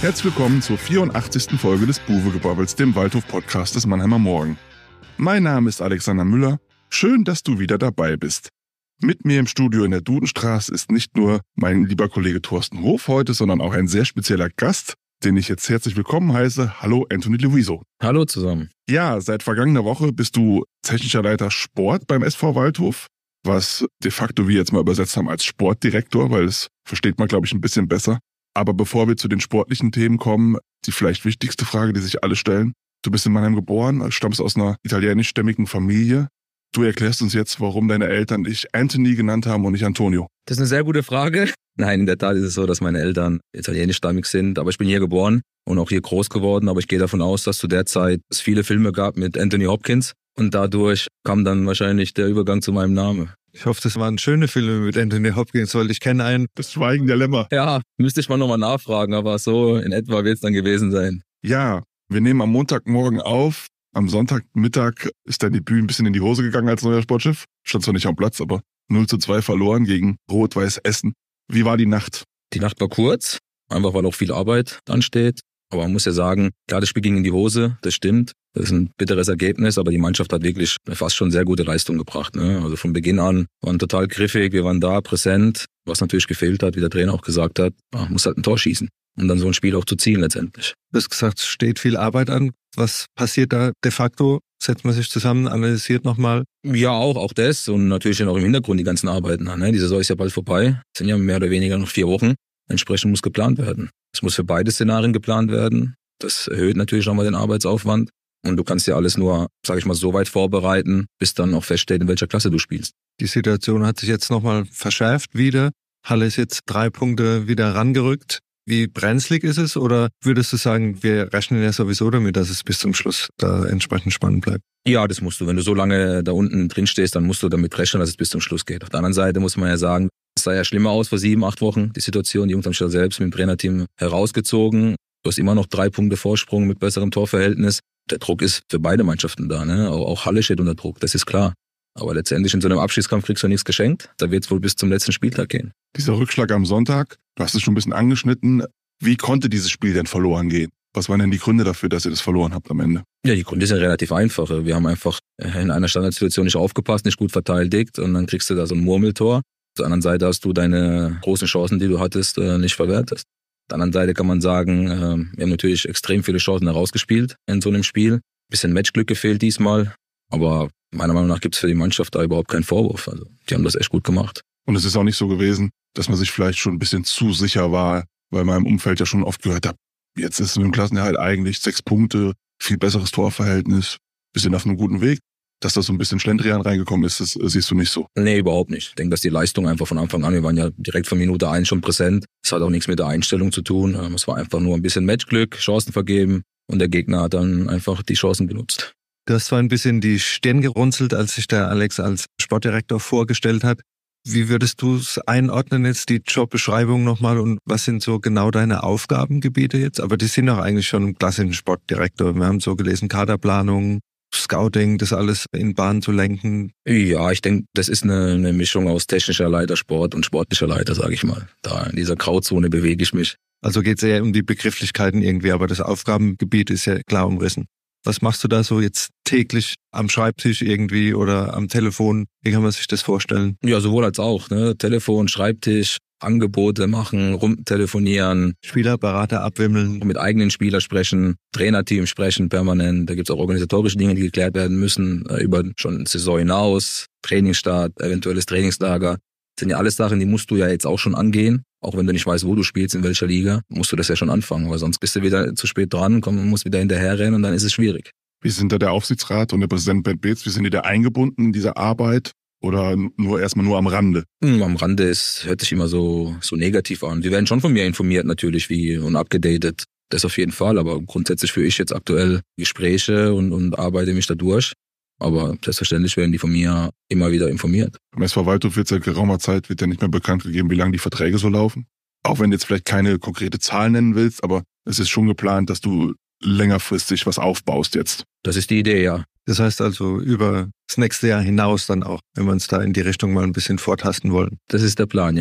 Herzlich willkommen zur 84. Folge des Buwegebabbels, dem Waldhof-Podcast des Mannheimer Morgen. Mein Name ist Alexander Müller. Schön, dass du wieder dabei bist. Mit mir im Studio in der Dudenstraße ist nicht nur mein lieber Kollege Thorsten Hof heute, sondern auch ein sehr spezieller Gast, den ich jetzt herzlich willkommen heiße. Hallo Anthony Luiso. Hallo zusammen. Ja, seit vergangener Woche bist du technischer Leiter Sport beim SV Waldhof, was de facto wir jetzt mal übersetzt haben als Sportdirektor, weil das versteht man, glaube ich, ein bisschen besser. Aber bevor wir zu den sportlichen Themen kommen, die vielleicht wichtigste Frage, die sich alle stellen. Du bist in Mannheim geboren, stammst aus einer italienischstämmigen Familie. Du erklärst uns jetzt, warum deine Eltern dich Anthony genannt haben und nicht Antonio. Das ist eine sehr gute Frage. Nein, in der Tat ist es so, dass meine Eltern italienischstämmig sind. Aber ich bin hier geboren und auch hier groß geworden. Aber ich gehe davon aus, dass zu der Zeit es viele Filme gab mit Anthony Hopkins. Und dadurch kam dann wahrscheinlich der Übergang zu meinem Namen. Ich hoffe, das waren schöne Filme mit Anthony Hopkins, weil ich kenne einen. Das Schweigen der Lämmer. Ja, müsste ich mal nochmal nachfragen, aber so in etwa wird es dann gewesen sein. Ja, wir nehmen am Montagmorgen auf. Am Sonntagmittag ist dein Debüt ein bisschen in die Hose gegangen als neuer Sportchef. Stand zwar nicht am Platz, aber 0:2 verloren gegen Rot-Weiß Essen. Wie war die Nacht? Die Nacht war kurz, einfach weil auch viel Arbeit ansteht. Aber man muss ja sagen, klar, das Spiel ging in die Hose, das stimmt. Das ist ein bitteres Ergebnis, aber die Mannschaft hat wirklich fast schon sehr gute Leistung gebracht. Ne? Also von Beginn an waren total griffig, wir waren da, präsent. Was natürlich gefehlt hat, wie der Trainer auch gesagt hat, man muss halt ein Tor schießen, um dann so ein Spiel auch zu ziehen letztendlich. Du hast gesagt, es steht viel Arbeit an. Was passiert da de facto? Setzt man sich zusammen, analysiert nochmal? Ja, auch das und natürlich auch im Hintergrund die ganzen Arbeiten. Ne? Die Saison ist ja bald vorbei, es sind ja mehr oder weniger noch 4 Wochen. Entsprechend muss geplant werden. Es muss für beide Szenarien geplant werden. Das erhöht natürlich nochmal den Arbeitsaufwand. Und du kannst ja alles nur, sage ich mal, so weit vorbereiten, bis dann auch feststeht, in welcher Klasse du spielst. Die Situation hat sich jetzt nochmal verschärft wieder. Halle ist jetzt 3 Punkte wieder rangerückt. Wie brenzlig ist es? Oder würdest du sagen, wir rechnen ja sowieso damit, dass es bis zum Schluss da entsprechend spannend bleibt? Ja, das musst du. Wenn du so lange da unten drin stehst, dann musst du damit rechnen, dass es bis zum Schluss geht. Auf der anderen Seite muss man ja sagen, es sah ja schlimmer aus vor 7, 8 Wochen, die Situation. Die Jungs haben sich ja selbst mit dem Trainerteam herausgezogen. Du hast immer noch 3 Punkte Vorsprung mit besserem Torverhältnis. Der Druck ist für beide Mannschaften da, ne? Auch Halle steht unter Druck, das ist klar. Aber letztendlich in so einem Abschiedskampf kriegst du nichts geschenkt. Da wird es wohl bis zum letzten Spieltag gehen. Dieser Rückschlag am Sonntag, du hast es schon ein bisschen angeschnitten. Wie konnte dieses Spiel denn verloren gehen? Was waren denn die Gründe dafür, dass ihr das verloren habt am Ende? Ja, die Gründe sind relativ einfach. Wir haben einfach in einer Standardsituation nicht aufgepasst, nicht gut verteidigt und dann kriegst du da so ein Murmeltor. Auf der anderen Seite hast du deine großen Chancen, die du hattest, nicht verwertet. Auf der anderen Seite kann man sagen, wir haben natürlich extrem viele Chancen herausgespielt in so einem Spiel. Bisschen Matchglück gefehlt diesmal, aber meiner Meinung nach gibt es für die Mannschaft da überhaupt keinen Vorwurf. Also die haben das echt gut gemacht. Und es ist auch nicht so gewesen, dass man sich vielleicht schon ein bisschen zu sicher war, weil man im Umfeld ja schon oft gehört hat, jetzt ist mit dem Klassenerhalt eigentlich 6 Punkte, viel besseres Torverhältnis, bisschen auf einem guten Weg. Dass da so ein bisschen Schlendrian reingekommen ist, das siehst du nicht so. Nee, überhaupt nicht. Ich denke, dass die Leistung einfach von Anfang an, wir waren ja direkt von Minute 1 schon präsent. Es hat auch nichts mit der Einstellung zu tun. Es war einfach nur ein bisschen Matchglück, Chancen vergeben und der Gegner hat dann einfach die Chancen genutzt. Du hast zwar ein bisschen die Stirn gerunzelt, als sich der Alex als Sportdirektor vorgestellt hat. Wie würdest du es einordnen jetzt, die Jobbeschreibung nochmal und was sind so genau deine Aufgabengebiete jetzt? Aber die sind doch eigentlich schon im klassischen Sportdirektor. Wir haben so gelesen, Kaderplanung, Scouting, das alles in Bahn zu lenken. Ja, ich denke, das ist eine Mischung aus technischer Leiter Sport und sportlicher Leiter, sage ich mal. Da in dieser Grauzone bewege ich mich. Also geht es eher um die Begrifflichkeiten irgendwie, aber das Aufgabengebiet ist ja klar umrissen. Was machst du da so jetzt täglich am Schreibtisch irgendwie oder am Telefon? Wie kann man sich das vorstellen? Ja, sowohl als auch. Ne? Telefon, Schreibtisch, Angebote machen, rumtelefonieren. Spielerberater abwimmeln. Mit eigenen Spielern sprechen, Trainerteam sprechen permanent. Da gibt es auch organisatorische Dinge, die geklärt werden müssen, über schon Saison hinaus, Trainingsstart, eventuelles Trainingslager. Das sind ja alles Sachen, die musst du ja jetzt auch schon angehen. Auch wenn du nicht weißt, wo du spielst, in welcher Liga, musst du das ja schon anfangen, weil sonst bist du wieder zu spät dran, musst wieder hinterherrennen und dann ist es schwierig. Wie sind da der Aufsichtsrat und der Präsident Bert Beetz, wie sind die da eingebunden in diese Arbeit oder erstmal nur am Rande? Am Rande hört sich immer so negativ an. Die werden schon von mir informiert natürlich und abgedatet, das auf jeden Fall, aber grundsätzlich führe ich jetzt aktuell Gespräche und arbeite mich da durch. Aber selbstverständlich werden die von mir immer wieder informiert. Beim SV Waldhof wird seit geraumer Zeit ja nicht mehr bekannt gegeben, wie lange die Verträge so laufen. Auch wenn du jetzt vielleicht keine konkrete Zahl nennen willst, aber es ist schon geplant, dass du längerfristig was aufbaust jetzt. Das ist die Idee, ja. Das heißt also über das nächste Jahr hinaus dann auch, wenn wir uns da in die Richtung mal ein bisschen vortasten wollen. Das ist der Plan, ja.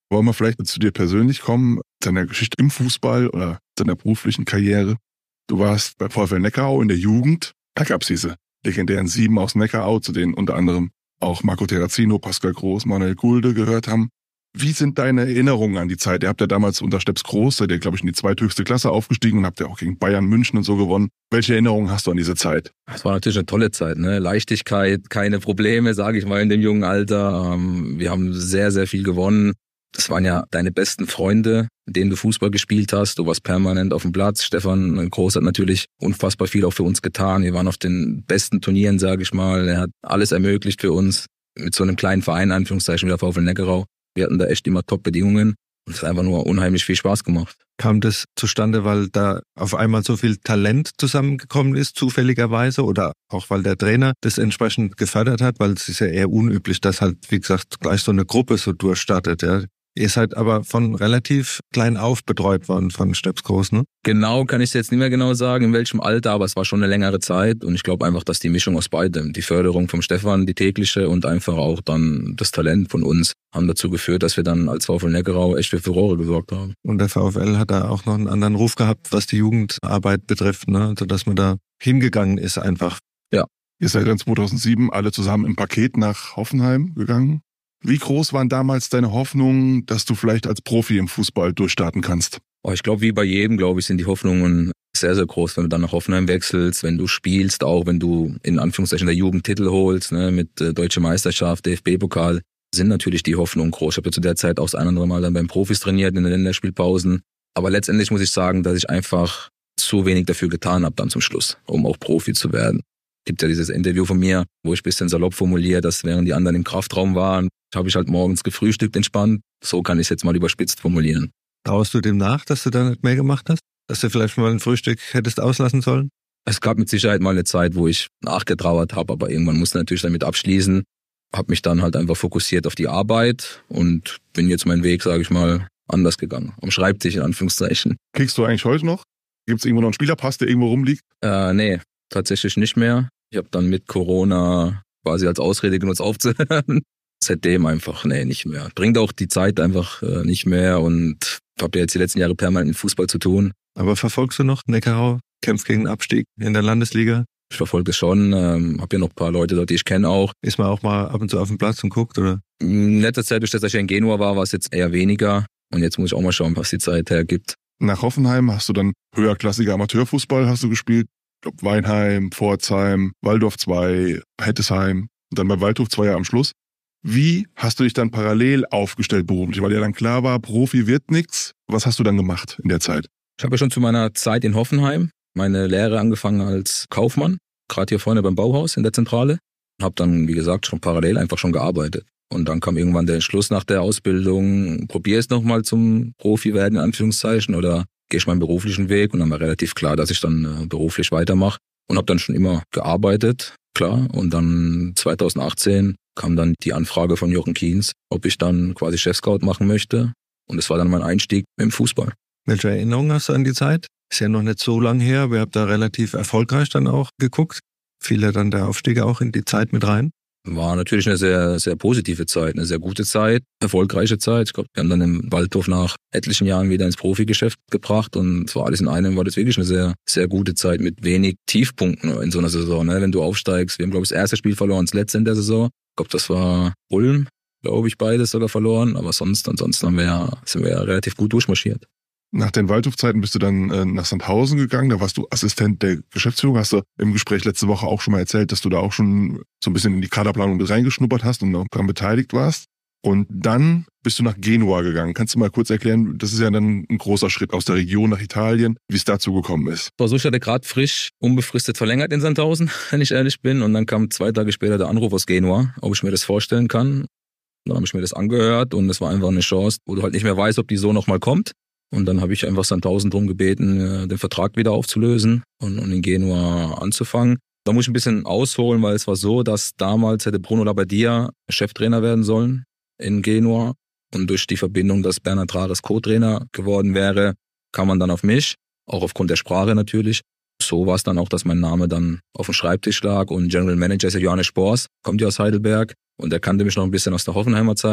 Wollen wir vielleicht zu dir persönlich kommen, deiner Geschichte im Fußball oder deiner beruflichen Karriere? Du warst bei VfL Neckarau in der Jugend. Da gab es diese legendären 7 aus Neckarau, zu denen unter anderem auch Marco Terrazino, Pascal Groß, Manuel Gulde gehört haben. Wie sind deine Erinnerungen an die Zeit? Ihr habt ja damals unter Stepps Groß, seid ihr, glaube ich, in die zweithöchste Klasse aufgestiegen und habt ja auch gegen Bayern München und so gewonnen. Welche Erinnerungen hast du an diese Zeit? Das war natürlich eine tolle Zeit, ne? Leichtigkeit, keine Probleme, sage ich mal, in dem jungen Alter. Wir haben sehr, sehr viel gewonnen. Das waren ja deine besten Freunde, mit denen du Fußball gespielt hast. Du warst permanent auf dem Platz. Stefan Groß hat natürlich unfassbar viel auch für uns getan. Wir waren auf den besten Turnieren, sage ich mal. Er hat alles ermöglicht für uns. Mit so einem kleinen Verein, Anführungszeichen, wie der VfL Neckarau. Wir hatten da echt immer Top-Bedingungen und es hat einfach nur unheimlich viel Spaß gemacht. Kam das zustande, weil da auf einmal so viel Talent zusammengekommen ist, zufälligerweise, oder auch weil der Trainer das entsprechend gefördert hat? Weil es ist ja eher unüblich, dass halt, wie gesagt, gleich so eine Gruppe so durchstartet. Ja. Ihr seid aber von relativ klein auf betreut worden von Stepps Groß, ne? Genau, kann ich jetzt nicht mehr genau sagen, in welchem Alter, aber es war schon eine längere Zeit und ich glaube einfach, dass die Mischung aus beidem, die Förderung vom Stefan, die tägliche und einfach auch dann das Talent von uns, haben dazu geführt, dass wir dann als VfL Neckarau echt für Furore gesorgt haben. Und der VfL hat da auch noch einen anderen Ruf gehabt, was die Jugendarbeit betrifft, ne? Also dass man da hingegangen ist einfach. Ja. Ihr seid dann 2007 alle zusammen im Paket nach Hoffenheim gegangen. Wie groß waren damals deine Hoffnungen, dass du vielleicht als Profi im Fußball durchstarten kannst? Ich glaube, wie bei jedem, glaube ich, sind die Hoffnungen sehr, sehr groß, wenn du dann nach Hoffenheim wechselst, wenn du spielst, auch wenn du in Anführungszeichen der Jugend Titel holst, ne, mit Deutsche Meisterschaft, DFB-Pokal, sind natürlich die Hoffnungen groß. Ich habe ja zu der Zeit auch das ein oder andere Mal dann beim Profis trainiert in den Länderspielpausen. Aber letztendlich muss ich sagen, dass ich einfach zu wenig dafür getan habe dann zum Schluss, um auch Profi zu werden. Es gibt ja dieses Interview von mir, wo ich ein bisschen salopp formuliere, dass während die anderen im Kraftraum waren, habe ich halt morgens gefrühstückt entspannt. So kann ich es jetzt mal überspitzt formulieren. Trauerst du dem nach, dass du da nicht mehr gemacht hast? Dass du vielleicht mal ein Frühstück hättest auslassen sollen? Es gab mit Sicherheit mal eine Zeit, wo ich nachgetrauert habe, aber irgendwann musste ich natürlich damit abschließen. Habe mich dann halt einfach fokussiert auf die Arbeit und bin jetzt meinen Weg, sage ich mal, anders gegangen. Am Schreibtisch in Anführungszeichen. Kriegst du eigentlich heute noch? Gibt es irgendwo noch einen Spielerpass, der irgendwo rumliegt? Nee, tatsächlich nicht mehr. Ich habe dann mit Corona quasi als Ausrede genutzt aufzuhören. Seitdem einfach, nicht mehr. Bringt auch die Zeit einfach nicht mehr und habe ja jetzt die letzten Jahre permanent mit Fußball zu tun. Aber verfolgst du noch Neckarau? Kämpft gegen den Abstieg in der Landesliga? Ich verfolge es schon, habe ja noch ein paar Leute dort, die ich kenne auch. Ist man auch mal ab und zu auf dem Platz und guckt, oder? In letzter Zeit, durch das ich ja in Genua war es jetzt eher weniger. Und jetzt muss ich auch mal schauen, was die Zeit hergibt. Nach Hoffenheim hast du dann höherklassiger Amateurfußball hast du gespielt. Ich glaube Weinheim, Pforzheim, Waldorf 2, Hettesheim und dann bei Waldhof 2 am Schluss. Wie hast du dich dann parallel aufgestellt beruflich? Weil ja dann klar war, Profi wird nix. Was hast du dann gemacht in der Zeit? Ich habe ja schon zu meiner Zeit in Hoffenheim meine Lehre angefangen als Kaufmann, gerade hier vorne beim Bauhaus in der Zentrale. Habe dann, wie gesagt, schon parallel einfach schon gearbeitet. Und dann kam irgendwann der Entschluss nach der Ausbildung, probiere es nochmal zum Profi werden, in Anführungszeichen, oder gehe ich meinen beruflichen Weg. Und dann war relativ klar, dass ich dann beruflich weitermache. Und habe dann schon immer gearbeitet, klar. Und dann 2018 kam dann die Anfrage von Jochen Kienz, ob ich dann quasi Chefscout machen möchte. Und das war dann mein Einstieg im Fußball. Welche Erinnerungen hast du an die Zeit? Ist ja noch nicht so lang her, aber ihr habt da relativ erfolgreich dann auch geguckt. Fiel ja dann der Aufstieg auch in die Zeit mit rein? War natürlich eine sehr, sehr positive Zeit, eine sehr gute Zeit, erfolgreiche Zeit. Ich glaube, wir haben dann im Waldhof nach etlichen Jahren wieder ins Profigeschäft gebracht und zwar alles in einem war das wirklich eine sehr, sehr gute Zeit mit wenig Tiefpunkten in so einer Saison. Ne? Wenn du aufsteigst, wir haben, glaube ich, das erste Spiel verloren, das letzte in der Saison. Ich glaube, das war Ulm, glaube ich, beides sogar verloren, aber ansonsten sind wir ja relativ gut durchmarschiert. Nach den Waldhof-Zeiten bist du dann nach Sandhausen gegangen, da warst du Assistent der Geschäftsführung. Hast du im Gespräch letzte Woche auch schon mal erzählt, dass du da auch schon so ein bisschen in die Kaderplanung mit reingeschnuppert hast und auch daran beteiligt warst. Und dann bist du nach Genua gegangen. Kannst du mal kurz erklären, das ist ja dann ein großer Schritt aus der Region nach Italien, wie es dazu gekommen ist? So, ich hatte gerade frisch unbefristet verlängert in Sandhausen, wenn ich ehrlich bin. Und dann kam 2 Tage später der Anruf aus Genua, ob ich mir das vorstellen kann. Dann habe ich mir das angehört und es war einfach eine Chance, wo du halt nicht mehr weißt, ob die so nochmal kommt. Und dann habe ich einfach Sandhausen darum gebeten, den Vertrag wieder aufzulösen und in Genua anzufangen. Da muss ich ein bisschen ausholen, weil es war so, dass damals hätte Bruno Labbadia Cheftrainer werden sollen in Genua. Und durch die Verbindung, dass Bernhard Rares Co-Trainer geworden wäre, kam man dann auf mich, auch aufgrund der Sprache natürlich. So war es dann auch, dass mein Name dann auf dem Schreibtisch lag und General Manager ist ja Johannes Spors, kommt ja aus Heidelberg und er kannte mich noch ein bisschen aus der Hoffenheimer Zeit.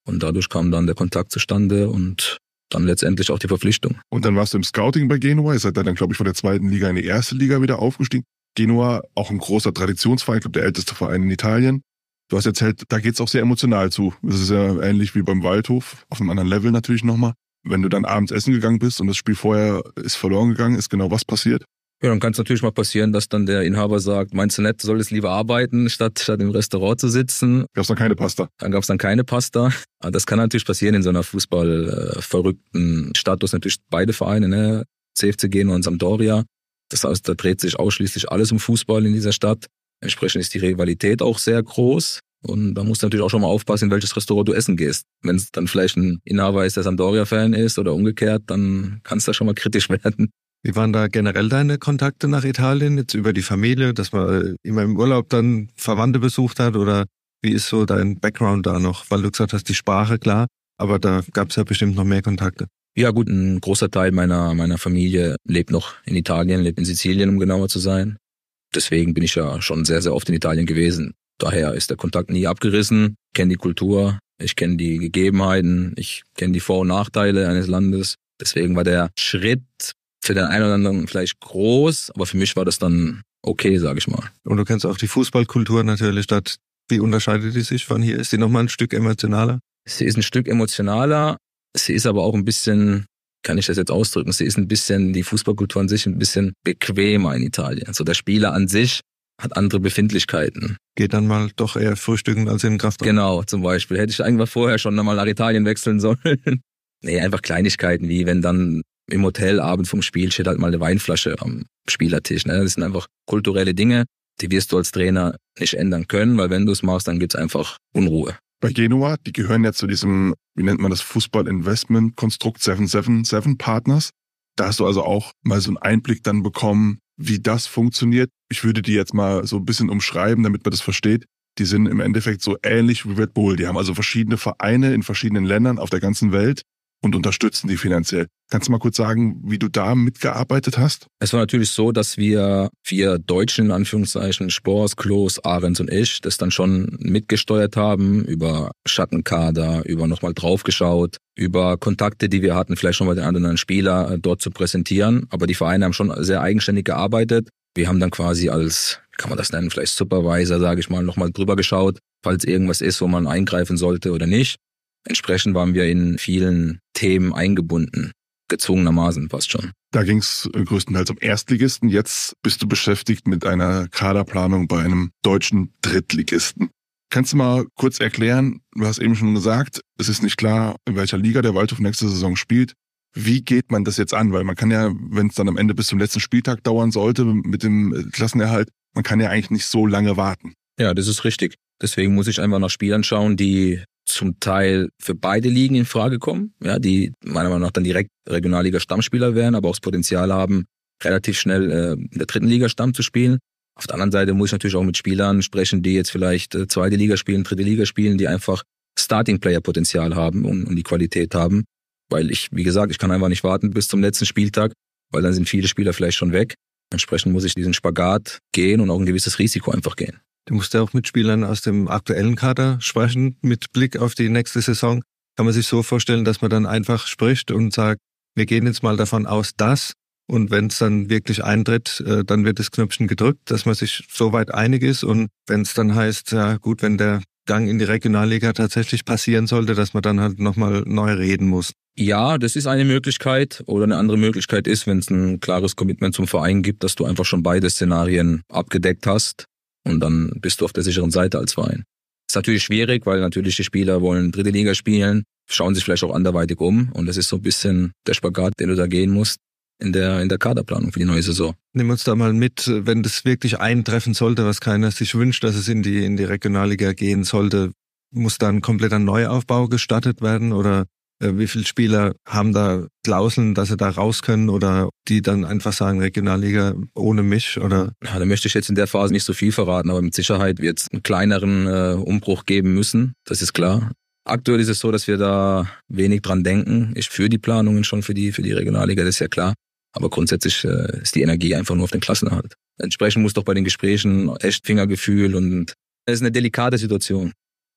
Und dadurch kam dann der Kontakt zustande und dann letztendlich auch die Verpflichtung. Und dann warst du im Scouting bei Genua. Ihr seid dann, glaube ich, von der 2. Liga in die 1. Liga wieder aufgestiegen. Genua, auch ein großer Traditionsverein, ich glaube, der älteste Verein in Italien. Du hast erzählt, da geht's auch sehr emotional zu. Das ist ja ähnlich wie beim Waldhof, auf einem anderen Level natürlich nochmal. Wenn du dann abends essen gegangen bist und das Spiel vorher ist verloren gegangen, ist genau was passiert? Ja, dann kann es natürlich mal passieren, dass dann der Inhaber sagt, meinst du nicht, du solltest lieber arbeiten, statt im Restaurant zu sitzen. Gab's dann keine Pasta? Dann gab's dann keine Pasta. Aber das kann natürlich passieren in so einer fußballverrückten Status. Natürlich beide Vereine, ne? CFC Genua und Sampdoria. Das heißt, da dreht sich ausschließlich alles um Fußball in dieser Stadt. Entsprechend ist die Rivalität auch sehr groß. Und da musst du natürlich auch schon mal aufpassen, in welches Restaurant du essen gehst. Wenn es dann vielleicht ein Inhaber ist, der Sampdoria-Fan ist oder umgekehrt, dann kann es da schon mal kritisch werden. Wie waren da generell deine Kontakte nach Italien, jetzt über die Familie, dass man immer im Urlaub dann Verwandte besucht hat, oder wie ist so dein Background da noch? Weil du gesagt hast, die Sprache, klar, aber da gab es ja bestimmt noch mehr Kontakte. Ja gut, ein großer Teil meiner Familie lebt noch in Italien, lebt in Sizilien, um genauer zu sein. Deswegen bin ich ja schon sehr, sehr oft in Italien gewesen. Daher ist der Kontakt nie abgerissen. Ich kenne die Kultur, ich kenne die Gegebenheiten, ich kenne die Vor- und Nachteile eines Landes. Deswegen war der Schritt für den einen oder anderen vielleicht groß, aber für mich war das dann okay, sage ich mal. Und du kennst auch die Fußballkultur natürlich dort. Wie unterscheidet die sich von hier? Ist die nochmal ein Stück emotionaler? Sie ist ein Stück emotionaler, sie ist aber auch ein bisschen, kann ich das jetzt ausdrücken, sie ist ein bisschen, die Fußballkultur an sich ein bisschen bequemer in Italien. Also der Spieler an sich hat andere Befindlichkeiten. Geht dann mal doch eher frühstücken als in den Kraftraum. Genau, zum Beispiel. Hätte ich eigentlich vorher schon mal nach Italien wechseln sollen. Nee, einfach Kleinigkeiten, wie wenn dann im Hotel Abend vom Spiel steht halt mal eine Weinflasche am Spielertisch. Ne? Das sind einfach kulturelle Dinge, die wirst du als Trainer nicht ändern können, weil wenn du es machst, dann gibt's einfach Unruhe. Bei Genua, die gehören ja zu diesem, wie nennt man das, Fußball-Investment-Konstrukt 777 Partners. Da hast du also auch mal so einen Einblick dann bekommen, wie das funktioniert. Ich würde die jetzt mal so ein bisschen umschreiben, damit man das versteht. Die sind im Endeffekt so ähnlich wie Red Bull. Die haben also verschiedene Vereine in verschiedenen Ländern auf der ganzen Welt und unterstützen die finanziell. Kannst du mal kurz sagen, wie du da mitgearbeitet hast? Es war natürlich so, dass wir Deutschen, in Anführungszeichen, Spors, Klos, Ahrens und ich, das dann schon mitgesteuert haben, über Schattenkader, über nochmal draufgeschaut, über Kontakte, die wir hatten, vielleicht schon bei den anderen Spieler dort zu präsentieren. Aber die Vereine haben schon sehr eigenständig gearbeitet. Wir haben dann quasi als, wie kann man das nennen, vielleicht Supervisor, sage ich mal, nochmal drüber geschaut, falls irgendwas ist, wo man eingreifen sollte oder nicht. Entsprechend waren wir in vielen Themen eingebunden, gezwungenermaßen fast schon. Da ging es größtenteils um Erstligisten. Jetzt bist du beschäftigt mit einer Kaderplanung bei einem deutschen Drittligisten. Kannst du mal kurz erklären, du hast eben schon gesagt, es ist nicht klar, in welcher Liga der Waldhof nächste Saison spielt. Wie geht man das jetzt an? Weil man kann ja, wenn es dann am Ende bis zum letzten Spieltag dauern sollte mit dem Klassenerhalt, man kann ja eigentlich nicht so lange warten. Ja, das ist richtig. Deswegen muss ich einfach nach Spielern schauen, die zum Teil für beide Ligen in Frage kommen, ja, die meiner Meinung nach dann direkt Regionalliga-Stammspieler wären, aber auch das Potenzial haben, relativ schnell in der dritten Liga Stamm zu spielen. Auf der anderen Seite muss ich natürlich auch mit Spielern sprechen, die jetzt vielleicht zweite Liga spielen, dritte Liga spielen, die einfach Starting-Player-Potenzial haben und die Qualität haben. Weil ich, wie gesagt, ich kann einfach nicht warten bis zum letzten Spieltag, weil dann sind viele Spieler vielleicht schon weg. Entsprechend muss ich diesen Spagat gehen und auch ein gewisses Risiko einfach gehen. Du musst ja auch mit Spielern aus dem aktuellen Kader sprechen, mit Blick auf die nächste Saison. Kann man sich so vorstellen, dass man dann einfach spricht und sagt, wir gehen jetzt mal davon aus, dass, und wenn es dann wirklich eintritt, dann wird das Knöpfchen gedrückt, dass man sich so weit einig ist, und wenn es dann heißt, ja gut, wenn der Gang in die Regionalliga tatsächlich passieren sollte, dass man dann halt nochmal neu reden muss. Ja, das ist eine Möglichkeit, oder eine andere Möglichkeit ist, wenn es ein klares Commitment zum Verein gibt, dass du einfach schon beide Szenarien abgedeckt hast. Und dann bist du auf der sicheren Seite als Verein. Ist natürlich schwierig, weil natürlich die Spieler wollen dritte Liga spielen, schauen sich vielleicht auch anderweitig um. Und das ist so ein bisschen der Spagat, den du da gehen musst in der Kaderplanung für die neue Saison. Nimm uns da mal mit, wenn das wirklich eintreffen sollte, was keiner sich wünscht, dass es in die Regionalliga gehen sollte. Muss da ein kompletter Neuaufbau gestartet werden, oder wie viele Spieler haben da Klauseln, dass sie da raus können, oder die dann einfach sagen, Regionalliga ohne mich? Oder? Ja, da möchte ich jetzt in der Phase nicht so viel verraten, aber mit Sicherheit wird es einen kleineren Umbruch geben müssen, das ist klar. Aktuell ist es so, dass wir da wenig dran denken. Ich führe die Planungen schon für die Regionalliga, das ist ja klar. Aber grundsätzlich ist die Energie einfach nur auf den Klassenerhalt. Entsprechend muss doch bei den Gesprächen echt Fingergefühl, und es ist eine delikate Situation.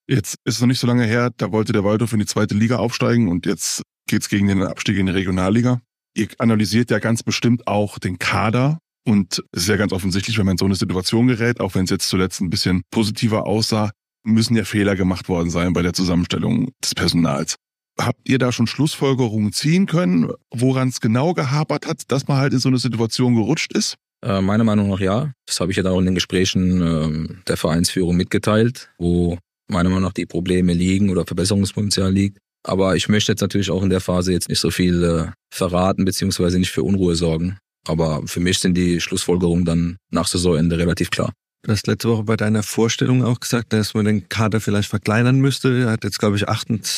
Jetzt ist es noch nicht so lange her, da wollte der Waldhof in die 2. Liga aufsteigen und jetzt geht's gegen den Abstieg in die Regionalliga. Ihr analysiert ja ganz bestimmt auch den Kader und es ist ja ganz offensichtlich, wenn man in so eine Situation gerät, auch wenn es jetzt zuletzt ein bisschen positiver aussah, müssen ja Fehler gemacht worden sein bei der Zusammenstellung des Personals. Habt ihr da schon Schlussfolgerungen ziehen können, woran es genau gehapert hat, dass man halt in so eine Situation gerutscht ist? Meiner Meinung nach ja. Das habe ich ja auch in den Gesprächen der Vereinsführung mitgeteilt, wo meiner Meinung nach die Probleme liegen oder Verbesserungspotenzial liegt. Aber ich möchte jetzt natürlich auch in der Phase jetzt nicht so viel verraten beziehungsweise nicht für Unruhe sorgen. Aber für mich sind die Schlussfolgerungen dann nach Saisonende relativ klar. Du hast letzte Woche bei deiner Vorstellung auch gesagt, dass man den Kader vielleicht verkleinern müsste. Er hat jetzt, glaube ich,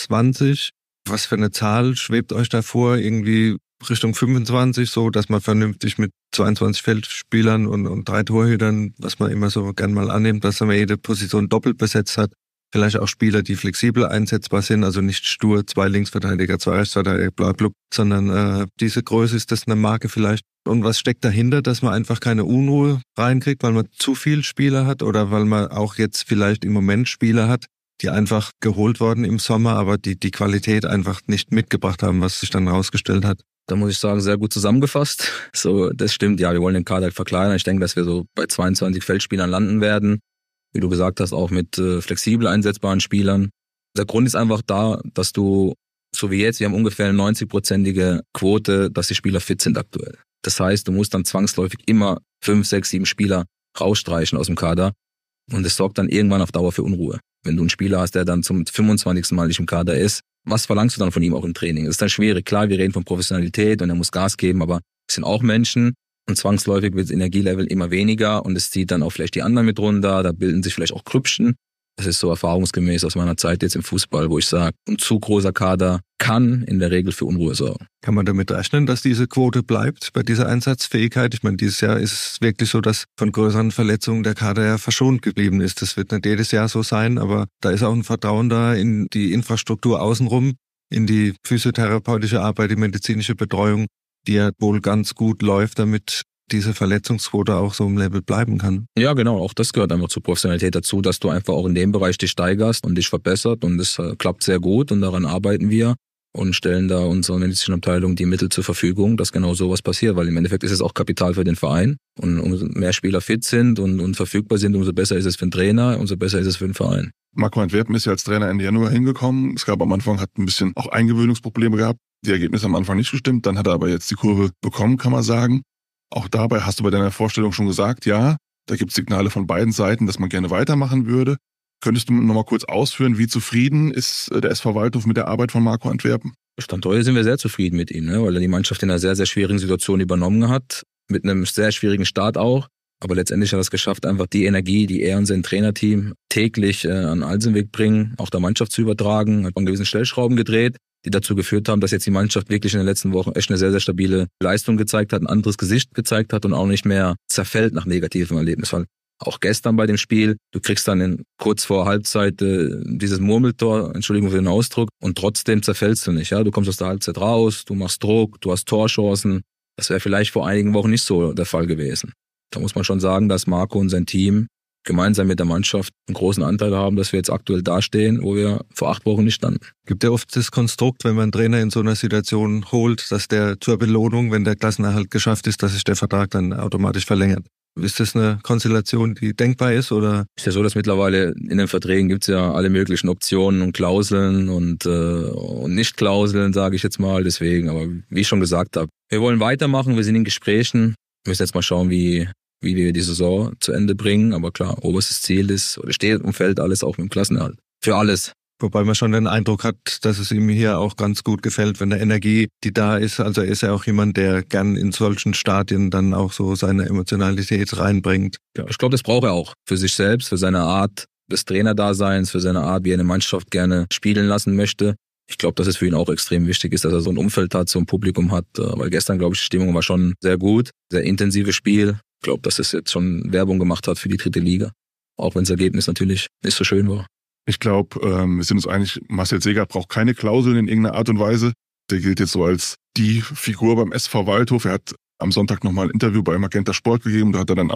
28. Was für eine Zahl schwebt euch da vor? Irgendwie Richtung 25, so dass man vernünftig mit 22 Feldspielern und 3 Torhütern, was man immer so gern mal annimmt, dass man jede Position doppelt besetzt hat. Vielleicht auch Spieler, die flexibel einsetzbar sind, also nicht stur 2 Linksverteidiger, 2 Rechtsverteidiger, bla bla, sondern diese Größe, ist das eine Marke vielleicht? Und was steckt dahinter, dass man einfach keine Unruhe reinkriegt, weil man zu viel Spieler hat oder weil man auch jetzt vielleicht im Moment Spieler hat, die einfach geholt worden im Sommer, aber die Qualität einfach nicht mitgebracht haben, was sich dann herausgestellt hat? Da muss ich sagen, sehr gut zusammengefasst. So, das stimmt, ja, wir wollen den Kader verkleinern. Ich denke, dass wir so bei 22 Feldspielern landen werden. Wie du gesagt hast, auch mit flexibel einsetzbaren Spielern. Der Grund ist einfach da, dass du, so wie jetzt, wir haben ungefähr eine 90-prozentige Quote, dass die Spieler fit sind aktuell. Das heißt, du musst dann zwangsläufig immer 5, 6, 7 Spieler rausstreichen aus dem Kader. Und es sorgt dann irgendwann auf Dauer für Unruhe. Wenn du einen Spieler hast, der dann zum 25. Mal nicht im Kader ist, was verlangst du dann von ihm auch im Training? Das ist dann schwierig. Klar, wir reden von Professionalität und er muss Gas geben, aber es sind auch Menschen. Und zwangsläufig wird das Energielevel immer weniger und es zieht dann auch vielleicht die anderen mit runter, da bilden sich vielleicht auch Grüppchen. Das ist so erfahrungsgemäß aus meiner Zeit jetzt im Fußball, wo ich sage, ein zu großer Kader kann in der Regel für Unruhe sorgen. Kann man damit rechnen, dass diese Quote bleibt bei dieser Einsatzfähigkeit? Ich meine, dieses Jahr ist es wirklich so, dass von größeren Verletzungen der Kader ja verschont geblieben ist. Das wird nicht jedes Jahr so sein, aber da ist auch ein Vertrauen da in die Infrastruktur außenrum, in die physiotherapeutische Arbeit, die medizinische Betreuung, die ja wohl ganz gut läuft, damit diese Verletzungsquote auch so im Level bleiben kann. Ja, genau. Auch das gehört einfach zur Professionalität dazu, dass du einfach auch in dem Bereich dich steigerst und dich verbessert und das klappt sehr gut und daran arbeiten wir und stellen da unserer medizinischen Abteilung die Mittel zur Verfügung, dass genau sowas passiert, weil im Endeffekt ist es auch Kapital für den Verein und umso mehr Spieler fit sind und verfügbar sind, umso besser ist es für den Trainer, umso besser ist es für den Verein. Marco Antwerpen ist ja als Trainer Ende Januar hingekommen. Es gab am Anfang, hat ein bisschen auch Eingewöhnungsprobleme gehabt. Die Ergebnisse am Anfang nicht gestimmt, dann hat er aber jetzt die Kurve bekommen, kann man sagen. Auch dabei hast du bei deiner Vorstellung schon gesagt, ja, da gibt es Signale von beiden Seiten, dass man gerne weitermachen würde. Könntest du noch mal kurz ausführen, wie zufrieden ist der SV Waldhof mit der Arbeit von Marco Antwerpen? Stand heute sind wir sehr zufrieden mit ihm, weil er die Mannschaft in einer sehr, sehr schwierigen Situation übernommen hat, mit einem sehr schwierigen Start auch. Aber letztendlich hat er es geschafft, einfach die Energie, die er und sein Trainerteam täglich an Alsenweg bringen, auch der Mannschaft zu übertragen, hat an gewissen Stellschrauben gedreht, die dazu geführt haben, dass jetzt die Mannschaft wirklich in den letzten Wochen echt eine sehr, sehr stabile Leistung gezeigt hat, ein anderes Gesicht gezeigt hat und auch nicht mehr zerfällt nach negativem Erlebnis. Weil auch gestern bei dem Spiel, du kriegst dann kurz vor Halbzeit dieses Murmeltor, Entschuldigung für den Ausdruck, und trotzdem zerfällst du nicht. Ja, du kommst aus der Halbzeit raus, du machst Druck, du hast Torchancen. Das wäre vielleicht vor einigen Wochen nicht so der Fall gewesen. Da muss man schon sagen, dass Marco und sein Team gemeinsam mit der Mannschaft einen großen Anteil haben, dass wir jetzt aktuell dastehen, wo wir vor 8 Wochen nicht standen. Gibt ja oft das Konstrukt, wenn man einen Trainer in so einer Situation holt, dass der zur Belohnung, wenn der Klassenerhalt geschafft ist, dass sich der Vertrag dann automatisch verlängert. Ist das eine Konstellation, die denkbar ist, oder? Ist ja so, dass mittlerweile in den Verträgen gibt's ja alle möglichen Optionen und Klauseln und Nicht-Klauseln, sage ich jetzt mal. Deswegen, aber wie ich schon gesagt habe, wir wollen weitermachen, wir sind in Gesprächen. Wir müssen jetzt mal schauen, wie wir die Saison zu Ende bringen. Aber klar, oberstes Ziel ist, oder steht und fällt alles auch mit dem Klassenerhalt. Für alles. Wobei man schon den Eindruck hat, dass es ihm hier auch ganz gut gefällt, wenn der Energie, die da ist. Also er ist ja auch jemand, der gern in solchen Stadien dann auch so seine Emotionalität reinbringt. Ja, ich glaube, das braucht er auch. Für sich selbst, für seine Art des Trainerdaseins, für seine Art, wie er eine Mannschaft gerne spielen lassen möchte. Ich glaube, dass es für ihn auch extrem wichtig ist, dass er so ein Umfeld hat, so ein Publikum hat. Weil gestern, glaube ich, die Stimmung war schon sehr gut. Sehr intensives Spiel. Ich glaube, dass es jetzt schon Werbung gemacht hat für die 3. Liga. Auch wenn das Ergebnis natürlich nicht so schön war. Ich glaube, wir sind uns einig, Marcel Segert braucht keine Klauseln in irgendeiner Art und Weise. Der gilt jetzt so als die Figur beim SV Waldhof. Er hat am Sonntag nochmal ein Interview bei Magenta Sport gegeben. Da hat er dann auch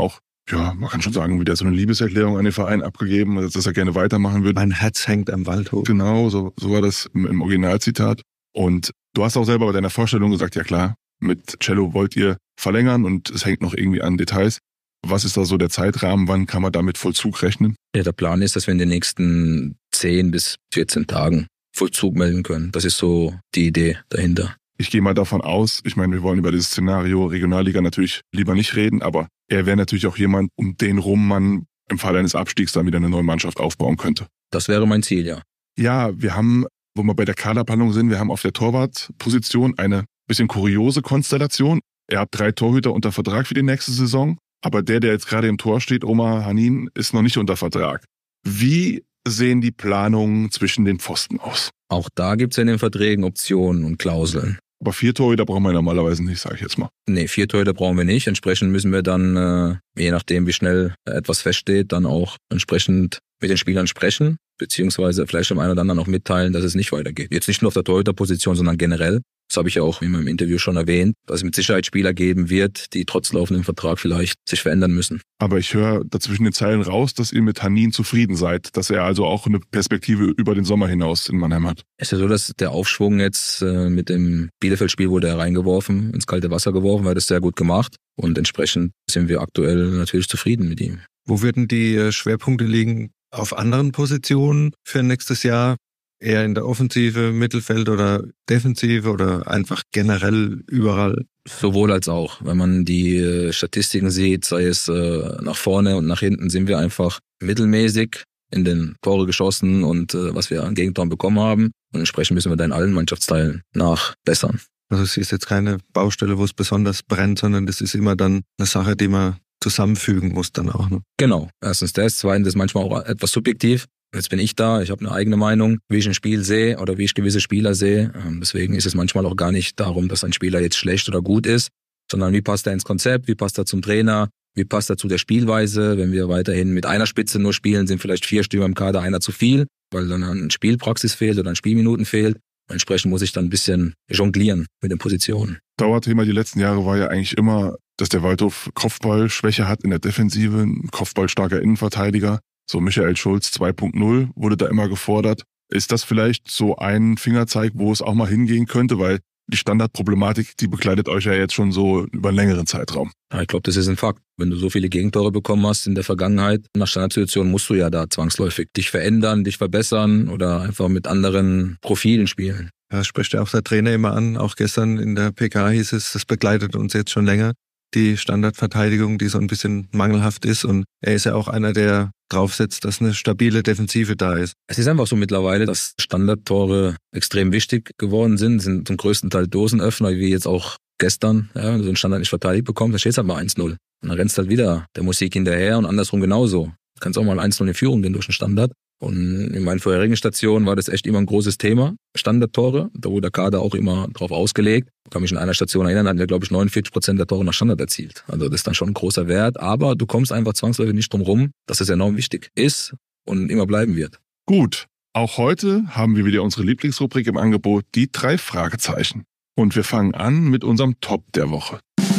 ja, man kann schon sagen, wieder so eine Liebeserklärung an den Verein abgegeben, dass er gerne weitermachen würde. Mein Herz hängt am Waldhof. Genau, so war das im Originalzitat. Und du hast auch selber bei deiner Vorstellung gesagt, ja klar, mit Cello wollt ihr verlängern und es hängt noch irgendwie an Details. Was ist da so der Zeitrahmen? Wann kann man da mit Vollzug rechnen? Ja, der Plan ist, dass wir in den nächsten 10 bis 14 Tagen Vollzug melden können. Das ist so die Idee dahinter. Ich gehe mal davon aus, ich meine, wir wollen über dieses Szenario Regionalliga natürlich lieber nicht reden, aber er wäre natürlich auch jemand, um den rum man im Fall eines Abstiegs dann wieder eine neue Mannschaft aufbauen könnte. Das wäre mein Ziel, ja. Ja, wir haben, wo wir bei der Kaderplanung sind, wir haben auf der Torwartposition eine bisschen kuriose Konstellation. Er hat 3 Torhüter unter Vertrag für die nächste Saison, aber der jetzt gerade im Tor steht, Omar Hanin, ist noch nicht unter Vertrag. Wie sehen die Planungen zwischen den Pfosten aus? Auch da gibt es ja in den Verträgen Optionen und Klauseln. Aber 4 Torhüter brauchen wir normalerweise nicht, sage ich jetzt mal. Nee, 4 Torhüter brauchen wir nicht. Entsprechend müssen wir dann, je nachdem wie schnell etwas feststeht, dann auch entsprechend mit den Spielern sprechen, beziehungsweise vielleicht dem einen oder anderen auch mitteilen, dass es nicht weitergeht. Jetzt nicht nur auf der Torhüterposition, sondern generell. Das habe ich ja auch in meinem Interview schon erwähnt, dass es mit Sicherheit Spieler geben wird, die trotz laufendem Vertrag vielleicht sich verändern müssen. Aber ich höre dazwischen den Zeilen raus, dass ihr mit Hanin zufrieden seid, dass er also auch eine Perspektive über den Sommer hinaus in Mannheim hat. Es ist ja so, dass der Aufschwung jetzt mit dem Bielefeld-Spiel wurde er reingeworfen, ins kalte Wasser geworfen, weil das sehr gut gemacht. Und entsprechend sind wir aktuell natürlich zufrieden mit ihm. Wo würden die Schwerpunkte liegen? Auf anderen Positionen für nächstes Jahr? Eher in der Offensive, Mittelfeld oder Defensive oder einfach generell überall? Sowohl als auch. Wenn man die Statistiken sieht, sei es nach vorne und nach hinten, sind wir einfach mittelmäßig in den Tore geschossen und was wir an Gegentoren bekommen haben. Und entsprechend müssen wir da in allen Mannschaftsteilen nachbessern. Also es ist jetzt keine Baustelle, wo es besonders brennt, sondern das ist immer dann eine Sache, die man zusammenfügen muss dann auch. Ne? Genau. Erstens das, zweitens ist manchmal auch etwas subjektiv. Jetzt bin ich da, ich habe eine eigene Meinung, wie ich ein Spiel sehe oder wie ich gewisse Spieler sehe. Deswegen ist es manchmal auch gar nicht darum, dass ein Spieler jetzt schlecht oder gut ist, sondern wie passt er ins Konzept, wie passt er zum Trainer, wie passt er zu der Spielweise. Wenn wir weiterhin mit einer Spitze nur spielen, sind vielleicht 4 Stürmer im Kader, einer zu viel, weil dann eine Spielpraxis fehlt oder ein Spielminuten fehlt. Entsprechend muss ich dann ein bisschen jonglieren mit den Positionen. Dauerthema die letzten Jahre war ja eigentlich immer, dass der Waldhof Kopfballschwäche hat in der Defensive, ein kopfballstarker Innenverteidiger. So Michael Schulz 2.0 wurde da immer gefordert. Ist das vielleicht so ein Fingerzeig, wo es auch mal hingehen könnte? Weil die Standardproblematik, die begleitet euch ja jetzt schon so über einen längeren Zeitraum. Ja, ich glaube, das ist ein Fakt. Wenn du so viele Gegentore bekommen hast in der Vergangenheit, nach Standardsituationen musst du ja da zwangsläufig dich verändern, dich verbessern oder einfach mit anderen Profilen spielen. Ja, spricht ja auch der Trainer immer an. Auch gestern in der PK hieß es, das begleitet uns jetzt schon länger. Die Standardverteidigung, die so ein bisschen mangelhaft ist. Und er ist ja auch einer, der draufsetzt, dass eine stabile Defensive da ist. Es ist einfach so mittlerweile, dass Standardtore extrem wichtig geworden sind zum größten Teil Dosenöffner, wie jetzt auch gestern. Ja, wenn du so einen Standard nicht verteidigt bekommst, dann steht es halt mal 1-0. Und dann rennst halt wieder der Musik hinterher und andersrum genauso. Du kannst auch mal 1-0 in Führung gehen durch einen Standard. Und in meinen vorherigen Stationen war das echt immer ein großes Thema, Standardtore. Da wurde der Kader auch immer drauf ausgelegt. Ich kann mich in einer Station erinnern, da hatten wir, glaube ich, 49% der Tore nach Standard erzielt. Also das ist dann schon ein großer Wert. Aber du kommst einfach zwangsläufig nicht drum rum, dass es enorm wichtig ist und immer bleiben wird. Gut, auch heute haben wir wieder unsere Lieblingsrubrik im Angebot, die 3 Fragezeichen. Und wir fangen an mit unserem Top der Woche.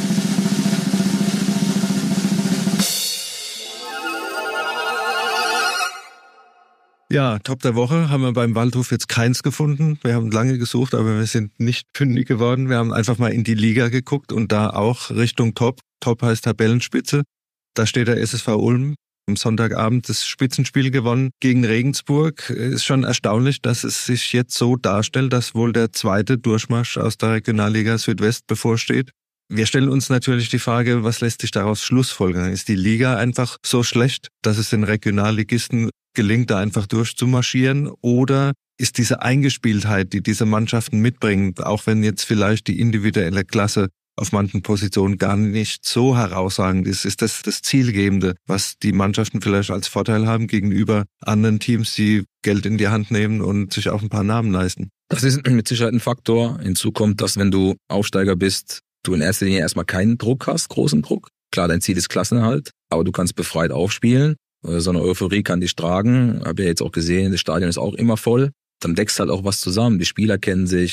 Ja, Top der Woche haben wir beim Waldhof jetzt keins gefunden. Wir haben lange gesucht, aber wir sind nicht fündig geworden. Wir haben einfach mal in die Liga geguckt und da auch Richtung Top. Top heißt Tabellenspitze. Da steht der SSV Ulm. Am Sonntagabend das Spitzenspiel gewonnen gegen Regensburg. Ist schon erstaunlich, dass es sich jetzt so darstellt, dass wohl der zweite Durchmarsch aus der Regionalliga Südwest bevorsteht. Wir stellen uns natürlich die Frage, was lässt sich daraus schlussfolgern? Ist die Liga einfach so schlecht, dass es den Regionalligisten gelingt, da einfach durchzumarschieren? Oder ist diese Eingespieltheit, die diese Mannschaften mitbringen, auch wenn jetzt vielleicht die individuelle Klasse auf manchen Positionen gar nicht so herausragend ist das Zielgebende, was die Mannschaften vielleicht als Vorteil haben gegenüber anderen Teams, die Geld in die Hand nehmen und sich auch ein paar Namen leisten? Das ist mit Sicherheit ein Faktor. Hinzu kommt, dass wenn du Aufsteiger bist, du in erster Linie erstmal keinen Druck hast, großen Druck. Klar, dein Ziel ist Klassenerhalt, aber du kannst befreit aufspielen. So eine Euphorie kann dich tragen. Habe ja jetzt auch gesehen, das Stadion ist auch immer voll. Dann wächst halt auch was zusammen. Die Spieler kennen sich.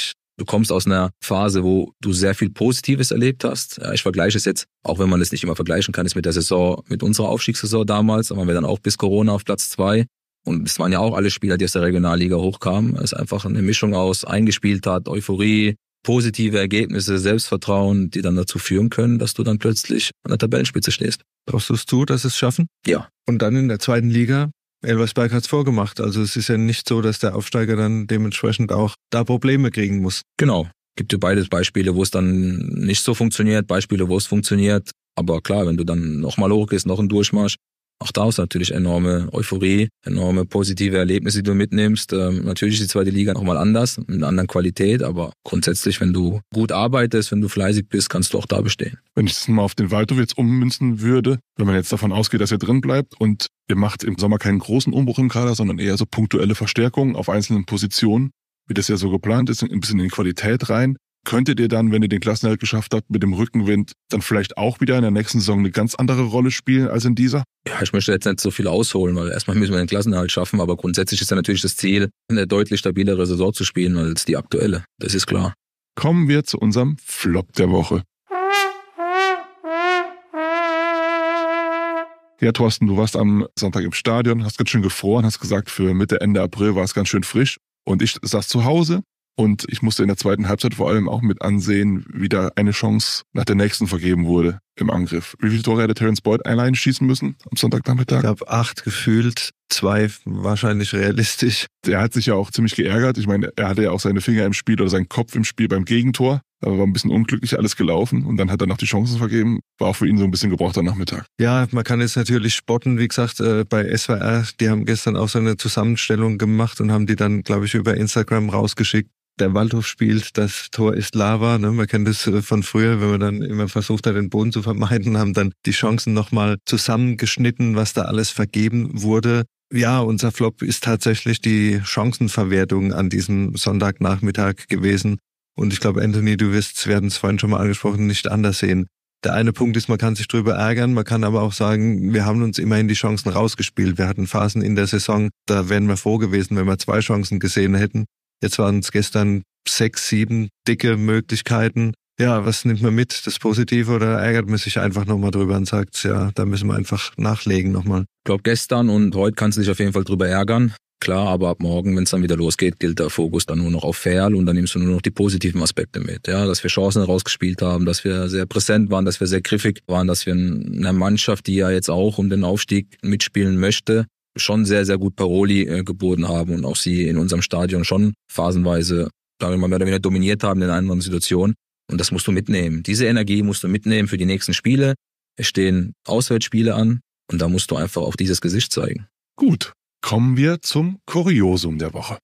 Du kommst aus einer Phase, wo du sehr viel Positives erlebt hast. Ja, ich vergleiche es jetzt, auch wenn man es nicht immer vergleichen kann, ist mit der Saison, mit unserer Aufstiegssaison damals. Da waren wir dann auch bis Corona auf Platz 2. Und es waren ja auch alle Spieler, die aus der Regionalliga hochkamen. Es ist einfach eine Mischung aus Eingespieltheit, Euphorie, positive Ergebnisse, Selbstvertrauen, die dann dazu führen können, dass du dann plötzlich an der Tabellenspitze stehst. Traust du es zu, dass es schaffen? Ja. Und dann in der zweiten Liga, Elversberg hat es vorgemacht. Also es ist ja nicht so, dass der Aufsteiger dann dementsprechend auch da Probleme kriegen muss. Genau. Gibt ja beide Beispiele, wo es dann nicht so funktioniert, Beispiele, wo es funktioniert. Aber klar, wenn du dann nochmal hochgehst, noch einen Durchmarsch, auch da ist natürlich enorme Euphorie, enorme positive Erlebnisse, die du mitnimmst. Natürlich ist die zweite Liga nochmal anders, mit einer anderen Qualität, aber grundsätzlich, wenn du gut arbeitest, wenn du fleißig bist, kannst du auch da bestehen. Wenn ich das mal auf den Waldhof jetzt ummünzen würde, wenn man jetzt davon ausgeht, dass ihr drin bleibt und ihr macht im Sommer keinen großen Umbruch im Kader, sondern eher so punktuelle Verstärkungen auf einzelnen Positionen, wie das ja so geplant ist, ein bisschen in die Qualität rein, könntet ihr dann, wenn ihr den Klassenerhalt geschafft habt, mit dem Rückenwind dann vielleicht auch wieder in der nächsten Saison eine ganz andere Rolle spielen als in dieser? Ja, ich möchte jetzt nicht so viel ausholen, weil erstmal müssen wir den Klassenerhalt schaffen, aber grundsätzlich ist ja natürlich das Ziel, eine deutlich stabilere Saison zu spielen als die aktuelle. Das ist klar. Kommen wir zu unserem Flop der Woche. Ja, Thorsten, du warst am Sonntag im Stadion, hast ganz schön gefroren, hast gesagt, für Mitte, Ende April war es ganz schön frisch. Und ich saß zu Hause und ich musste in der zweiten Halbzeit vor allem auch mit ansehen, wie da eine Chance nach der nächsten vergeben wurde im Angriff. Wie viele Tore hätte Terence Boyd allein schießen müssen am Sonntagnachmittag? Ich glaube 8 gefühlt, 2 wahrscheinlich realistisch. Der hat sich ja auch ziemlich geärgert. Ich meine, er hatte ja auch seine Finger im Spiel oder seinen Kopf im Spiel beim Gegentor. Aber war ein bisschen unglücklich alles gelaufen und dann hat er noch die Chancen vergeben. War auch für ihn so ein bisschen gebrauchter Nachmittag. Ja, man kann jetzt natürlich spotten, wie gesagt, bei SWR, die haben gestern auch so eine Zusammenstellung gemacht und haben die dann, glaube ich, über Instagram rausgeschickt. Der Waldhof spielt, das Tor ist Lava, ne? Man kennt das von früher, wenn man dann immer versucht hat, den Boden zu vermeiden, haben dann die Chancen nochmal zusammengeschnitten, was da alles vergeben wurde. Ja, unser Flop ist tatsächlich die Chancenverwertung an diesem Sonntagnachmittag gewesen. Und ich glaube, Anthony, wir werden es vorhin schon mal angesprochen, nicht anders sehen. Der eine Punkt ist, man kann sich drüber ärgern, man kann aber auch sagen, wir haben uns immerhin die Chancen rausgespielt. Wir hatten Phasen in der Saison, da wären wir froh gewesen, wenn wir 2 Chancen gesehen hätten. Jetzt waren es gestern 6, 7 dicke Möglichkeiten. Ja, was nimmt man mit? Das Positive oder ärgert man sich einfach nochmal drüber und sagt, ja, da müssen wir einfach nachlegen nochmal? Ich glaube, gestern und heute kannst du dich auf jeden Fall drüber ärgern. Klar, aber ab morgen, wenn es dann wieder losgeht, gilt der Fokus dann nur noch auf Ferl und dann nimmst du nur noch die positiven Aspekte mit. Ja, dass wir Chancen rausgespielt haben, dass wir sehr präsent waren, dass wir sehr griffig waren, dass wir eine Mannschaft, die ja jetzt auch um den Aufstieg mitspielen möchte, schon sehr, sehr gut Paroli geboten haben und auch sie in unserem Stadion schon phasenweise, sagen wir mal, mehr oder weniger dominiert haben in einer anderen Situation. Und das musst du mitnehmen. Diese Energie musst du mitnehmen für die nächsten Spiele. Es stehen Auswärtsspiele an und da musst du einfach auch dieses Gesicht zeigen. Gut. Kommen wir zum Kuriosum der Woche.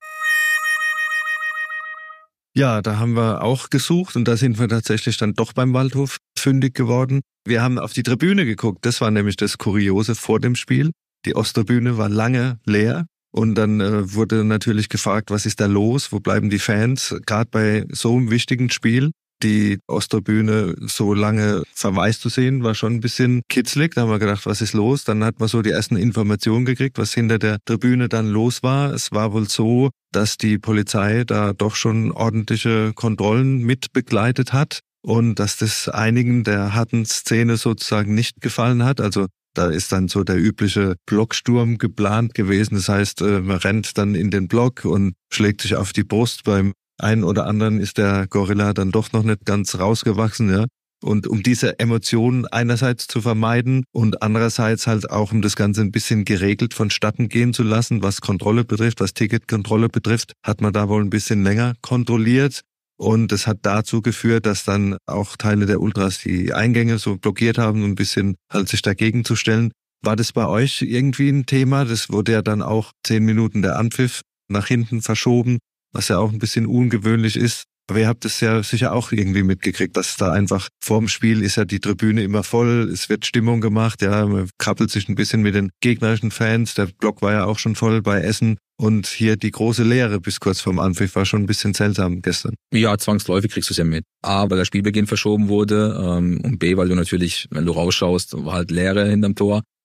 Ja, da haben wir auch gesucht und da sind wir tatsächlich dann doch beim Waldhof fündig geworden. Wir haben auf die Tribüne geguckt, das war nämlich das Kuriose vor dem Spiel. Die Osttribüne war lange leer und dann wurde natürlich gefragt, was ist da los, wo bleiben die Fans, gerade bei so einem wichtigen Spiel. Die Osttribüne so lange verwaist zu sehen, war schon ein bisschen kitzlig. Da haben wir gedacht, was ist los? Dann hat man so die ersten Informationen gekriegt, was hinter der Tribüne dann los war. Es war wohl so, dass die Polizei da doch schon ordentliche Kontrollen mit begleitet hat und dass das einigen der harten Szene sozusagen nicht gefallen hat. Also da ist dann so der übliche Blocksturm geplant gewesen. Das heißt, man rennt dann in den Block und schlägt sich auf die Brust. Beim einen oder anderen ist der Gorilla dann doch noch nicht ganz rausgewachsen, ja. Und um diese Emotionen einerseits zu vermeiden und andererseits halt auch, um das Ganze ein bisschen geregelt vonstatten gehen zu lassen, was Kontrolle betrifft, was Ticketkontrolle betrifft, hat man da wohl ein bisschen länger kontrolliert. Und das hat dazu geführt, dass dann auch Teile der Ultras die Eingänge so blockiert haben, um ein bisschen halt sich dagegen zu stellen. War das bei euch irgendwie ein Thema? Das wurde ja dann auch 10 Minuten der Anpfiff nach hinten verschoben, was ja auch ein bisschen ungewöhnlich ist. Aber ihr habt es ja sicher auch irgendwie mitgekriegt, dass da einfach vorm Spiel ist ja die Tribüne immer voll, es wird Stimmung gemacht, ja, man krabbelt sich ein bisschen mit den gegnerischen Fans, der Block war ja auch schon voll bei Essen und hier die große Leere bis kurz vorm Anpfiff war schon ein bisschen seltsam gestern. Ja, zwangsläufig kriegst du es ja mit. A, weil der Spielbeginn verschoben wurde und B, weil du natürlich, wenn du rausschaust, war halt Leere hinterm Tor.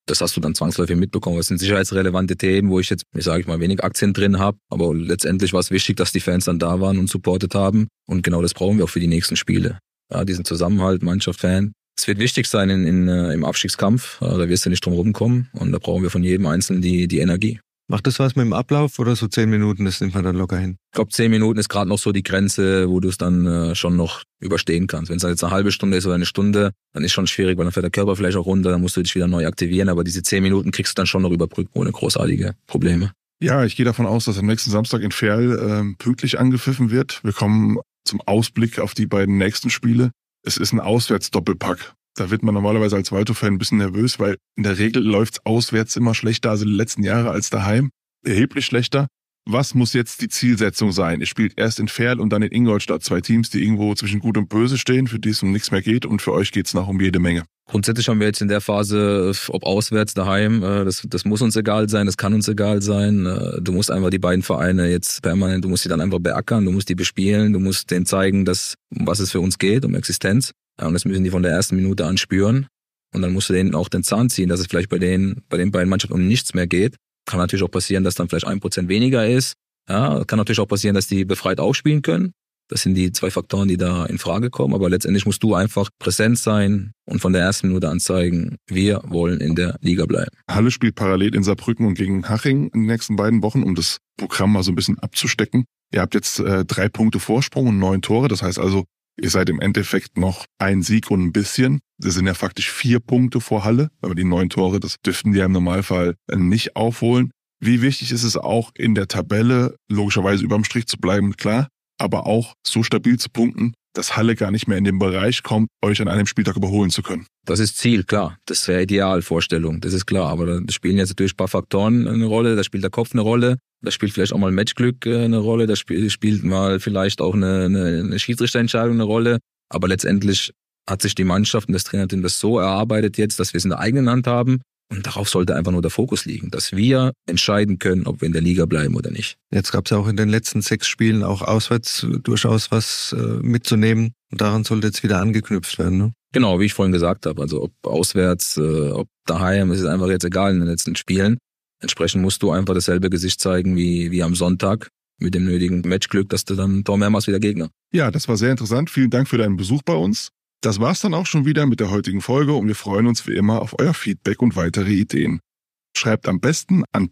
Das hast du dann zwangsläufig mitbekommen. Das sind sicherheitsrelevante Themen, wo ich jetzt, wenig Aktien drin habe. Aber letztendlich war es wichtig, dass die Fans dann da waren und supportet haben. Und genau das brauchen wir auch für die nächsten Spiele. Ja, diesen Zusammenhalt, Mannschaft, Fan. Es wird wichtig sein im Abstiegskampf. Da wirst du nicht drum rumkommen. Und da brauchen wir von jedem Einzelnen die Energie. Macht das was mit dem Ablauf oder so 10 Minuten, das nimmt man dann locker hin? Ich glaube, 10 Minuten ist gerade noch so die Grenze, wo du es dann schon noch überstehen kannst. Wenn es jetzt eine halbe Stunde ist oder eine Stunde, dann ist schon schwierig, weil dann fährt der Körper vielleicht auch runter, dann musst du dich wieder neu aktivieren. Aber diese 10 Minuten kriegst du dann schon noch überbrückt, ohne großartige Probleme. Ja, ich gehe davon aus, dass am nächsten Samstag in Verl pünktlich angepfiffen wird. Wir kommen zum Ausblick auf die beiden nächsten Spiele. Es ist ein Auswärtsdoppelpack. Da wird man normalerweise als Waldhof-Fan ein bisschen nervös, weil in der Regel läuft's auswärts immer schlechter, also die letzten Jahre als daheim. Erheblich schlechter. Was muss jetzt die Zielsetzung sein? Ihr spielt erst in Verl und dann in Ingolstadt. 2 Teams, die irgendwo zwischen Gut und Böse stehen, für die es um nichts mehr geht. Und für euch geht's noch um jede Menge. Grundsätzlich haben wir jetzt in der Phase, ob auswärts, daheim, das muss uns egal sein, das kann uns egal sein. Du musst einfach die beiden Vereine jetzt permanent, du musst die dann einfach beackern, du musst die bespielen, du musst denen zeigen, um was es für uns geht, um Existenz. Ja, und das müssen die von der ersten Minute an spüren. Und dann musst du denen auch den Zahn ziehen, dass es vielleicht bei den beiden Mannschaften um nichts mehr geht. Kann natürlich auch passieren, dass dann vielleicht 1% weniger ist. Ja, kann natürlich auch passieren, dass die befreit aufspielen können. Das sind die 2 Faktoren, die da in Frage kommen. Aber letztendlich musst du einfach präsent sein und von der ersten Minute an zeigen, wir wollen in der Liga bleiben. Halle spielt parallel in Saarbrücken und gegen Haching in den nächsten beiden Wochen, um das Programm mal so ein bisschen abzustecken. Ihr habt jetzt 3 Punkte Vorsprung und 9 Tore. Das heißt also, ihr seid im Endeffekt noch ein Sieg und ein bisschen. Das sind ja faktisch 4 Punkte vor Halle. Aber die 9 Tore, das dürften die ja im Normalfall nicht aufholen. Wie wichtig ist es auch in der Tabelle, logischerweise überm Strich zu bleiben, klar, aber auch so stabil zu punkten, dass Halle gar nicht mehr in den Bereich kommt, euch an einem Spieltag überholen zu können. Das ist Ziel, klar. Das wäre Idealvorstellung, das ist klar. Aber da spielen jetzt natürlich ein paar Faktoren eine Rolle. Da spielt der Kopf eine Rolle. Da spielt vielleicht auch mal Matchglück eine Rolle. Da spielt mal vielleicht auch eine Schiedsrichterentscheidung eine Rolle. Aber letztendlich hat sich die Mannschaft und das Trainerteam das so erarbeitet jetzt, dass wir es in der eigenen Hand haben. Und darauf sollte einfach nur der Fokus liegen, dass wir entscheiden können, ob wir in der Liga bleiben oder nicht. Jetzt gab es ja auch in den letzten 6 Spielen auch auswärts durchaus was mitzunehmen. Und daran sollte jetzt wieder angeknüpft werden, ne? Genau, wie ich vorhin gesagt habe. Also ob auswärts, ob daheim, es ist einfach jetzt egal in den letzten Spielen. Entsprechend musst du einfach dasselbe Gesicht zeigen wie am Sonntag mit dem nötigen Matchglück, dass du dann ein Tor mehr machst wie der Gegner. Ja, das war sehr interessant. Vielen Dank für deinen Besuch bei uns. Das war's dann auch schon wieder mit der heutigen Folge und wir freuen uns wie immer auf euer Feedback und weitere Ideen. Schreibt am besten an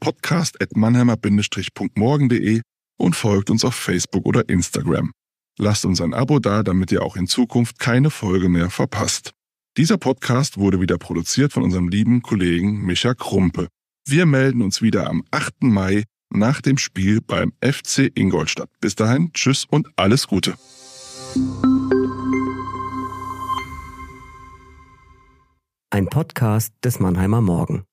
podcast@mannheimer-morgen.de und folgt uns auf Facebook oder Instagram. Lasst uns ein Abo da, damit ihr auch in Zukunft keine Folge mehr verpasst. Dieser Podcast wurde wieder produziert von unserem lieben Kollegen Micha Krumpe. Wir melden uns wieder am 8. Mai nach dem Spiel beim FC Ingolstadt. Bis dahin, tschüss und alles Gute. Ein Podcast des Mannheimer Morgen.